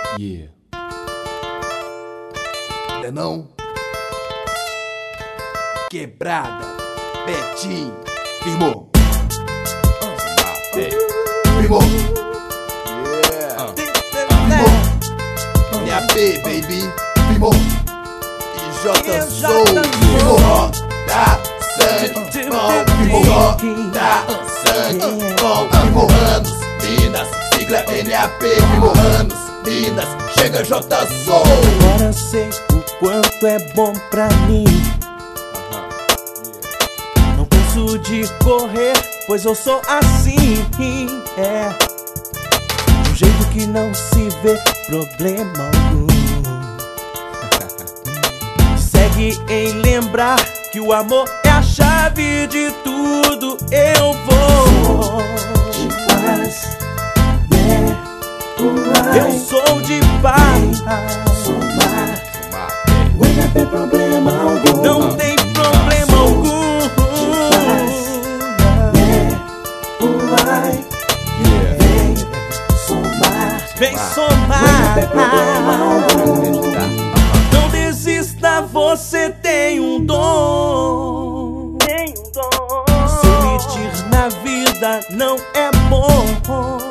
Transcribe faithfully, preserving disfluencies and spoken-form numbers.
Yeah. É não? Quebrada, Betinho, firmou. Ah, hey. Firmou. Yeah. Uh. Firmou. Minha B, baby, firmou. E J Soul, firmou. Dá sangue, bom, firmou. Dá sangue, bom, firmou. Anos, Minas, sigla N A P, firmou. Anos, Minas, chega J Soul. Agora sei o quanto é bom pra mim. Não canso de correr, pois eu sou assim. É de um jeito que não se vê problema algum. Segue em lembrar que o amor é a chave de tudo. Eu vou de paz, né? Eu sou de paz. Somar, não tem problema algum. Não tem problema algum. Vem somar, vem somar. Não desista, você tem um dom. Tem um dom. Se omitir na vida não é bom.